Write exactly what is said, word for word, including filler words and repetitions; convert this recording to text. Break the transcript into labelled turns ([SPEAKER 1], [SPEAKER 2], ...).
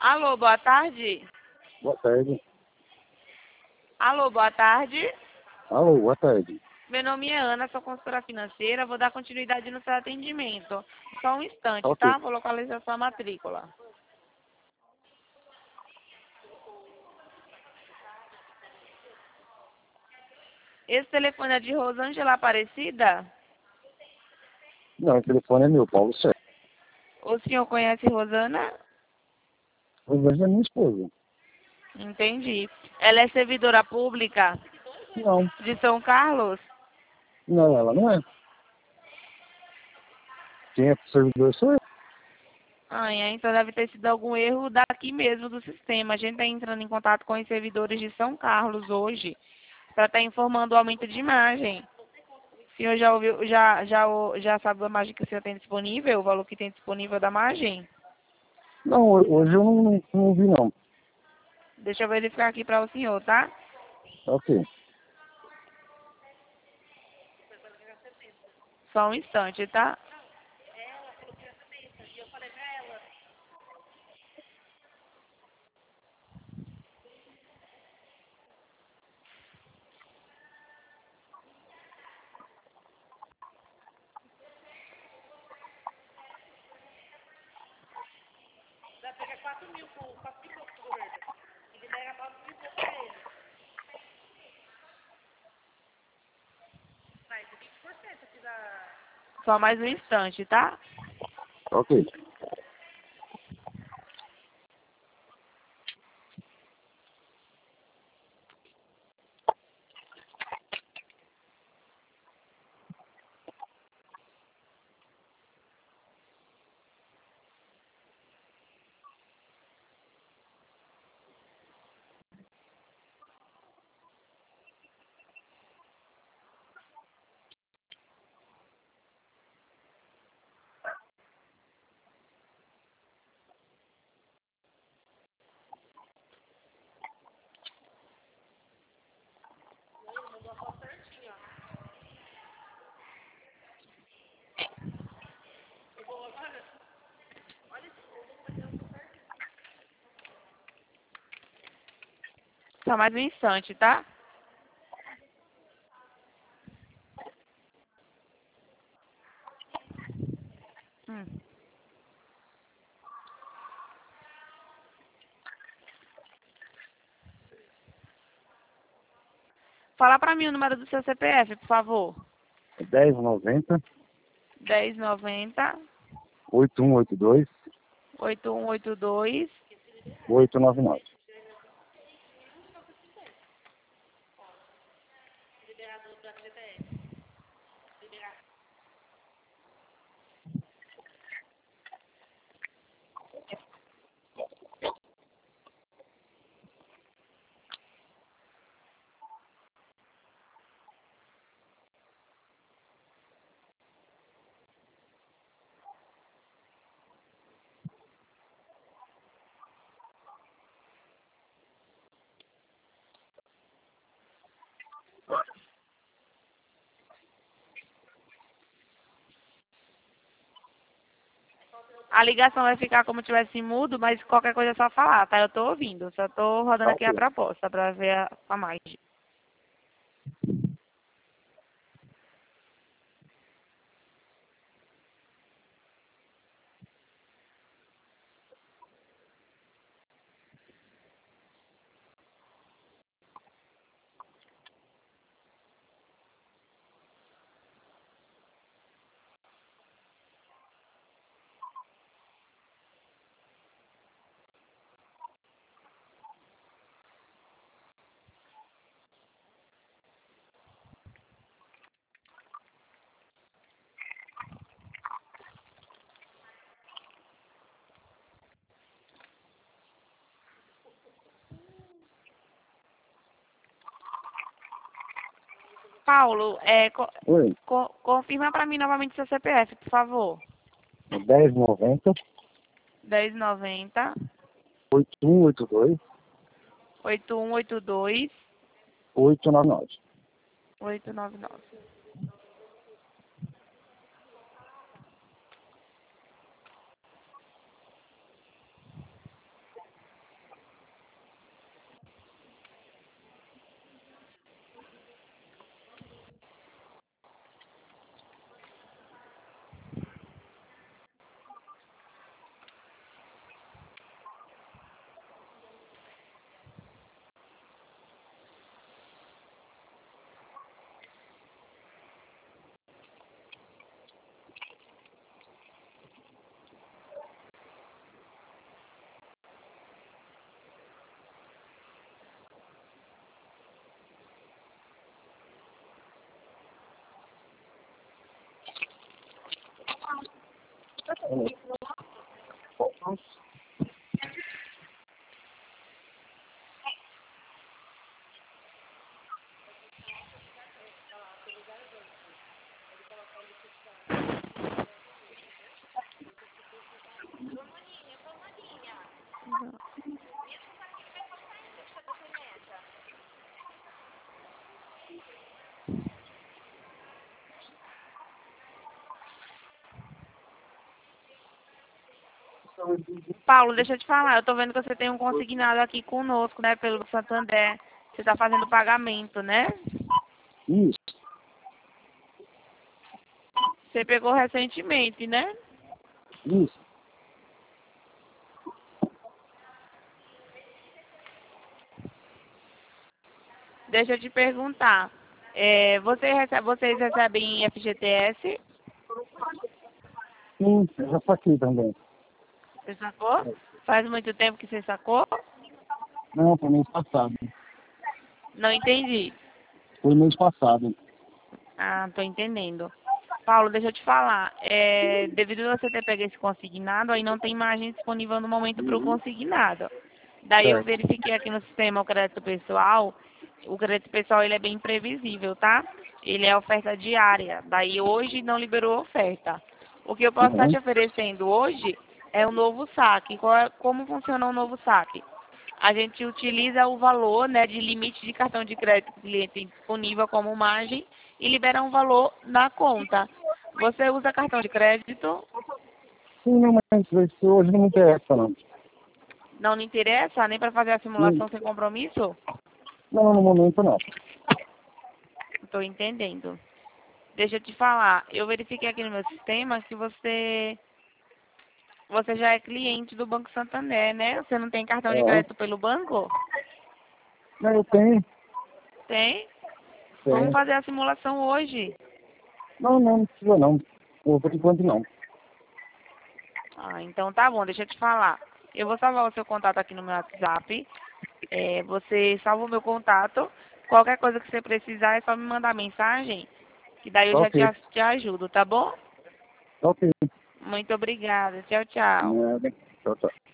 [SPEAKER 1] Alô, boa tarde.
[SPEAKER 2] Boa tarde.
[SPEAKER 1] Alô, boa tarde.
[SPEAKER 2] Alô, boa tarde.
[SPEAKER 1] Meu nome é Ana, sou consultora financeira. Vou dar continuidade no seu atendimento. Só um instante,
[SPEAKER 2] Ok.
[SPEAKER 1] tá? Vou localizar sua matrícula. Esse telefone é de Rosângela Aparecida?
[SPEAKER 2] Não, o telefone é meu, Paulo Sérgio.
[SPEAKER 1] O senhor conhece Rosana?
[SPEAKER 2] Rosângela é minha esposa.
[SPEAKER 1] Entendi. Ela é servidora pública
[SPEAKER 2] Não,
[SPEAKER 1] de São Carlos?
[SPEAKER 2] não, ela não é. Quem é servidor sou eu.
[SPEAKER 1] Ah, é, então deve ter sido algum erro daqui mesmo do sistema. A gente está entrando em contato com os servidores de São Carlos hoje para estar informando o aumento de imagem. O senhor já ouviu, já, já, o- já sabe a margem que o senhor tem disponível, o valor que tem disponível da margem?
[SPEAKER 2] Não, ho- hoje eu não, não, não vi, não.
[SPEAKER 1] Deixa eu verificar aqui para o senhor, tá?
[SPEAKER 2] Ok.
[SPEAKER 1] Só um instante, tá? Só mais um instante, tá?
[SPEAKER 2] Ok.
[SPEAKER 1] Só mais um instante, tá? Hum. Fala para mim o número do seu C P F, por favor.
[SPEAKER 2] dez noventa,
[SPEAKER 1] dez noventa,
[SPEAKER 2] oito um oito dois,
[SPEAKER 1] oito um oito dois.
[SPEAKER 2] oito nove nove.
[SPEAKER 1] A ligação vai ficar como se tivesse mudo, mas qualquer coisa é só falar, tá? Eu tô ouvindo, só tô rodando aqui a
[SPEAKER 2] Ok.
[SPEAKER 1] proposta para ver a, a margem. Paulo, é, co-
[SPEAKER 2] Oi.
[SPEAKER 1] co- confirma para mim novamente seu C P F, por favor.
[SPEAKER 2] dez noventa,
[SPEAKER 1] dez noventa,
[SPEAKER 2] oito um oito dois,
[SPEAKER 1] oito um oito dois,
[SPEAKER 2] oito nove nove.
[SPEAKER 1] oito nove nove. Paulo, deixa eu te falar, eu tô vendo que você tem um consignado aqui conosco, né, pelo Santander. Você tá fazendo pagamento, né?
[SPEAKER 2] Isso,
[SPEAKER 1] Você pegou recentemente, né?
[SPEAKER 2] isso.
[SPEAKER 1] Deixa eu te perguntar. É, você recebe, vocês recebem F G T S?
[SPEAKER 2] Sim, eu já saquei também.
[SPEAKER 1] Você sacou? Faz muito tempo que você sacou?
[SPEAKER 2] Não, foi mês passado.
[SPEAKER 1] Não entendi.
[SPEAKER 2] Foi mês passado.
[SPEAKER 1] Ah, tô entendendo. Paulo, deixa eu te falar. É, devido a você ter pego esse consignado, aí não tem margem disponível no momento para o consignado. Daí eu
[SPEAKER 2] Certo.
[SPEAKER 1] verifiquei aqui no sistema o crédito pessoal. O crédito pessoal ele é bem previsível, tá? Ele é oferta diária. Daí hoje não liberou oferta. O que eu posso estar
[SPEAKER 2] Uhum.
[SPEAKER 1] te oferecendo hoje é o novo saque. Qual é- como funciona o novo saque? A gente utiliza o valor, né, de limite de cartão de crédito que o cliente tem disponível como margem e libera um valor na conta. Você usa cartão de crédito?
[SPEAKER 2] Sim, não, mas isso hoje não me interessa, não.
[SPEAKER 1] Não lhe interessa nem para fazer a
[SPEAKER 2] Não,
[SPEAKER 1] simulação sem compromisso?
[SPEAKER 2] não, no momento não.
[SPEAKER 1] Estou entendendo. Deixa eu te falar, eu verifiquei aqui no meu sistema que você você já é cliente do Banco Santander, né? Você não tem cartão de
[SPEAKER 2] É.
[SPEAKER 1] crédito pelo banco?
[SPEAKER 2] Não, eu tenho,
[SPEAKER 1] Tem? Vamos
[SPEAKER 2] tenho.
[SPEAKER 1] fazer a simulação hoje.
[SPEAKER 2] Não, não, não precisa não. Por por enquanto não.
[SPEAKER 1] Ah, então tá bom, deixa eu te falar. Eu vou salvar o seu contato aqui no meu WhatsApp. É, você salva o meu contato. Qualquer coisa que você precisar é só me mandar mensagem, que daí eu
[SPEAKER 2] Tá
[SPEAKER 1] já te,
[SPEAKER 2] ok.
[SPEAKER 1] a- te ajudo, tá bom?
[SPEAKER 2] Tá ok.
[SPEAKER 1] Muito obrigada. Tchau, tchau.
[SPEAKER 2] Nada. Tchau, tchau.